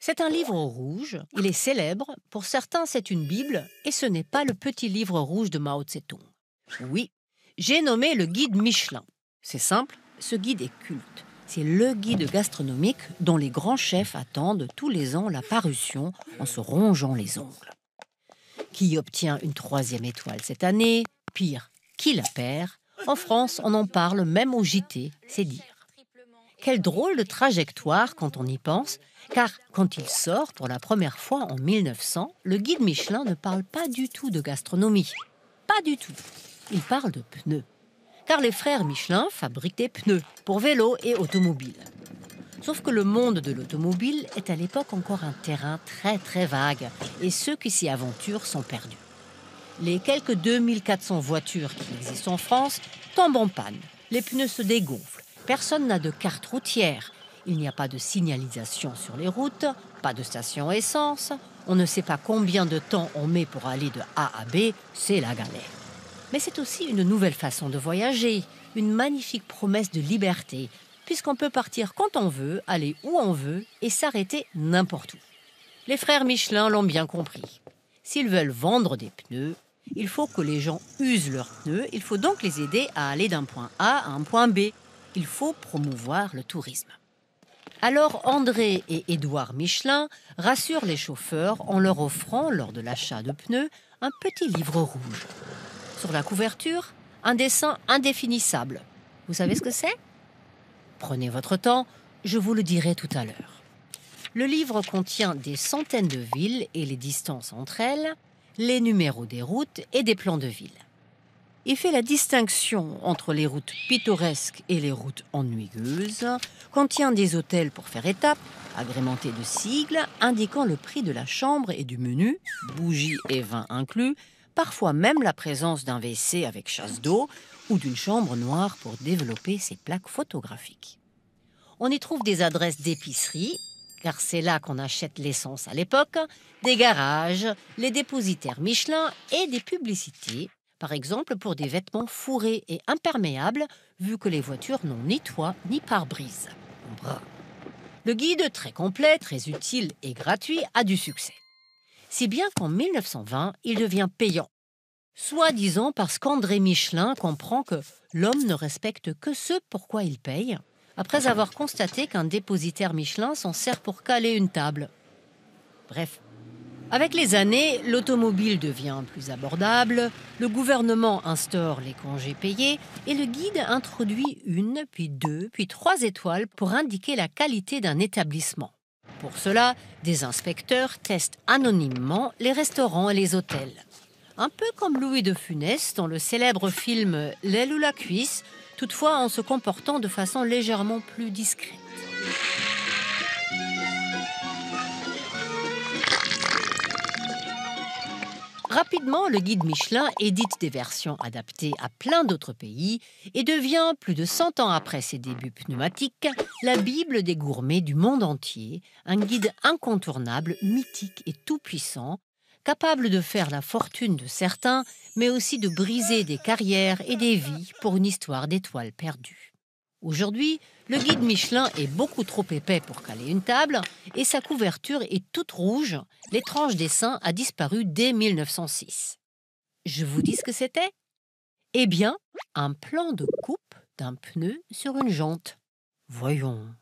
C'est un livre rouge, il est célèbre, pour certains c'est une Bible, et ce n'est pas le petit livre rouge de Mao Tse-tung. Oui, j'ai nommé le guide Michelin. C'est simple, ce guide est culte. C'est le guide gastronomique dont les grands chefs attendent tous les ans la parution en se rongeant les ongles. Qui obtient une 3e étoile cette année? Pire, qui la perd? En France, on en parle même au JT, c'est dire. Quelle drôle de trajectoire quand on y pense, car quand il sort pour la première fois en 1900, le guide Michelin ne parle pas du tout de gastronomie. Pas du tout. Il parle de pneus. Car les frères Michelin fabriquent des pneus pour vélos et automobiles. Sauf que le monde de l'automobile est à l'époque encore un terrain très très vague et ceux qui s'y aventurent sont perdus. Les quelques 2400 voitures qui existent en France tombent en panne. Les pneus se dégonflent. Personne n'a de carte routière. Il n'y a pas de signalisation sur les routes, pas de station essence. On ne sait pas combien de temps on met pour aller de A à B. C'est la galère. Mais c'est aussi une nouvelle façon de voyager, une magnifique promesse de liberté, puisqu'on peut partir quand on veut, aller où on veut et s'arrêter n'importe où. Les frères Michelin l'ont bien compris. S'ils veulent vendre des pneus, il faut que les gens usent leurs pneus, il faut donc les aider à aller d'un point A à un point B. Il faut promouvoir le tourisme. Alors André et Édouard Michelin rassurent les chauffeurs en leur offrant, lors de l'achat de pneus, un petit livre rouge. Sur la couverture, un dessin indéfinissable. Vous savez ce que c'est? Prenez votre temps, je vous le dirai tout à l'heure. Le livre contient des centaines de villes et les distances entre elles, les numéros des routes et des plans de ville. Il fait la distinction entre les routes pittoresques et les routes ennuyeuses, contient des hôtels pour faire étape, agrémentés de sigles indiquant le prix de la chambre et du menu, bougies et vin inclus, parfois même la présence d'un WC avec chasse d'eau ou d'une chambre noire pour développer ses plaques photographiques. On y trouve des adresses d'épicerie, car c'est là qu'on achète l'essence à l'époque, des garages, les dépositaires Michelin et des publicités, par exemple pour des vêtements fourrés et imperméables, vu que les voitures n'ont ni toit ni pare-brise. Brr. Le guide, très complet, très utile et gratuit, a du succès. Si bien qu'en 1920, il devient payant. Soi-disant parce qu'André Michelin comprend que l'homme ne respecte que ce pourquoi il paye, après avoir constaté qu'un dépositaire Michelin s'en sert pour caler une table. Bref. Avec les années, l'automobile devient plus abordable, le gouvernement instaure les congés payés et le guide introduit 1, puis 2, puis 3 étoiles pour indiquer la qualité d'un établissement. Pour cela, des inspecteurs testent anonymement les restaurants et les hôtels. Un peu comme Louis de Funès dans le célèbre film L'aile ou la cuisse, toutefois en se comportant de façon légèrement plus discrète. Rapidement, le guide Michelin édite des versions adaptées à plein d'autres pays et devient, plus de 100 ans après ses débuts pneumatiques, la Bible des gourmets du monde entier, un guide incontournable, mythique et tout-puissant, capable de faire la fortune de certains, mais aussi de briser des carrières et des vies pour une histoire d'étoiles perdues. Aujourd'hui, le guide Michelin est beaucoup trop épais pour caler une table et sa couverture est toute rouge. L'étrange dessin a disparu dès 1906. Je vous dis ce que c'était? Eh bien, un plan de coupe d'un pneu sur une jante. Voyons.